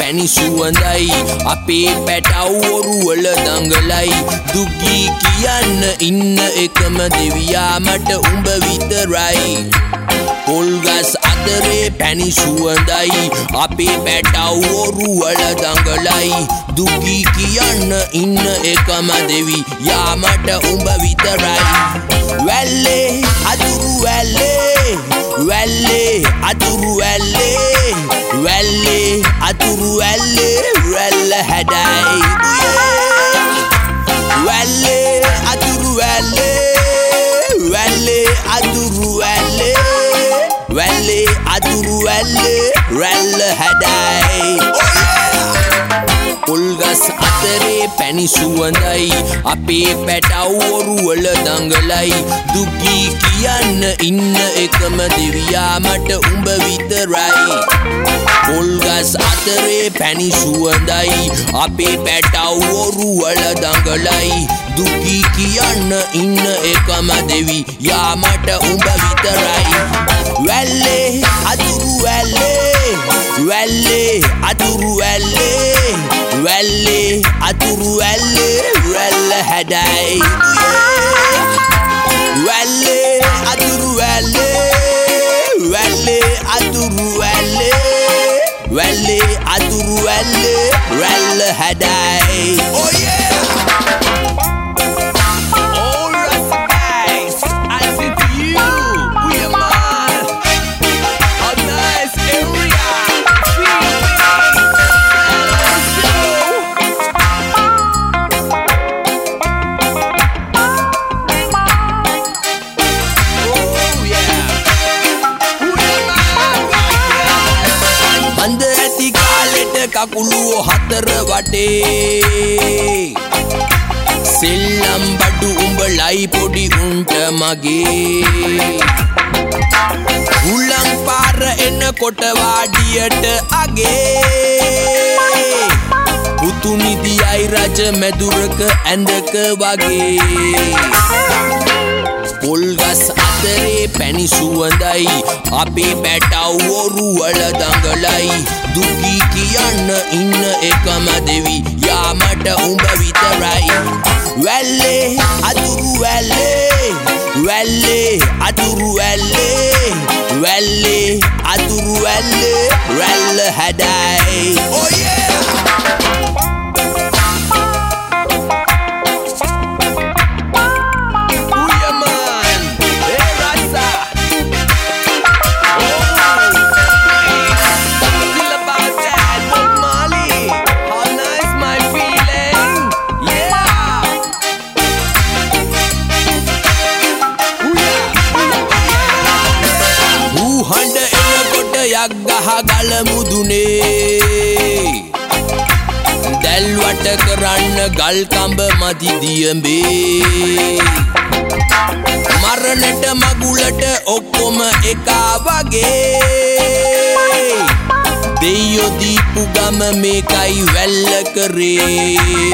පැණි සුවඳයි අපේ පැටවුවරු වල දඟලයි දුගී කියන්න ඉන්න එකම දෙවියා මට උඹ විතරයි පොල්ගස් අතරේ පැණි සුවඳයි අපේ පැටවුවරු වල දඟලයි දුගී කියන්න ඉන්න එකම දෙවියා මට උඹ විතරයි වැල්ලේ අතුරු වැල්ලේ වැල්ලේ අතුරු වැල්ලේ වැල්ලේ අතුරු වැල්ලේ වැල්ල හැඩයි වැල්ලේ අතුරු වැල්ලේ වැල්ලේ අතුරු වැල්ලේ වැල්ලේ අතුරු වැල්ලේ වැල්ල හැඩයි පොල්ගස් අතරේ පැණි සුවඳයි අපේ පැටවුවරු වල දඟලයි දුගී කියන්න ඉන්න එකම දෙවියා මට උඹ විතරයි පොල්ගස් අතරේ පැණි සුවඳයි අපේ පැටවුවරු වල දඟලයි දුගී කියන්න ඉන්න එකම දෙවියා මට උඹ විතරයි වැල්ලේ අතුරු වැල්ලේ වැල්ලේ අතුරු වැල්ලේ වැල්ලේ අතුරු වැල්ලේ වැල්ල හැඩයි වැල්ලේ අතුරු වැල්ලේ වැල්ලේ අතුරු වැල්ලේ වැල්ලේ අතුරු වැල්ලේ වැල්ල හැඩයි oh yeah කකුලුව හතර වටේ සෙල්ලම් බඩු උඹලයි පොඩි උන්ට මගේ උලං පාර එනකොට වාඩියට අගේ පුතුනිදියයි රජ මැදුරක ඇඳක වගේ පොල්ගස් අතරේ පැණි සුවඳයි අපේ පැටවුවරු වල දඟලයි දුගී කියන්න ඉන්න එකම දෙවියා මට උඹ විතරයි වැල්ලේ අතුරු වැල්ලේ වැල්ලේ අතුරු වැල්ලේ වැල්ලේ අතුරු වැල්ලේ වැල්ල හැඩයි oh yeah ගහ ගල මුදුනේ දැල්වට කරන්න ගල් කඹ මදි දියඹේ මරණට මගුලට ඔක්කොම එකා වගේ දෙයියෝ දීපු ගම මේකයි වැල්ල කරේ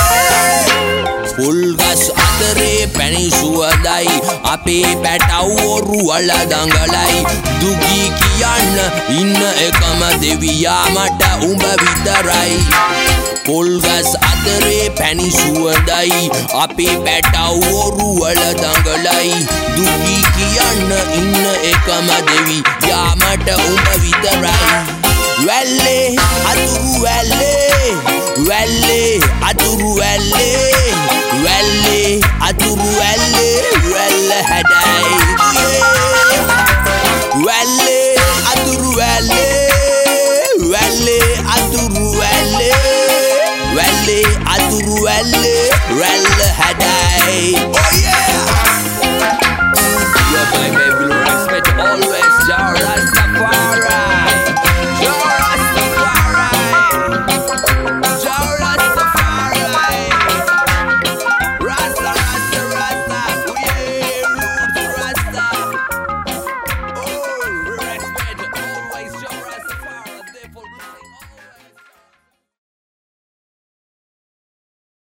පොල්ගස් අතරේ පැණි සුවඳයි අපේ පැටවුවරු වල දඟලයි දුගී කියන්න ඉන්න එකම දෙවියා මට උඹ විතරයි පොල්ගස් අතරේ පැණි සුවඳයි අපේ පැටවුවරු වල දඟලයි දුගී කියන්න ඉන්න එකම දෙවියා මට උඹ විතරයි වැල්ලේ අතුරු වැල්ලේ වැල්ලේ අතුරු වැල්ලේ වැල්ලේ අතුරු වැල්ලේ වැල්ල හැඩයි වැල්ලේ අතුරු වැල්ලේ වැල්ලේ අතුරු වැල්ලේ වැල්ලේ අතුරු වැල්ලේ වැල්ල හැඩයි oh yeah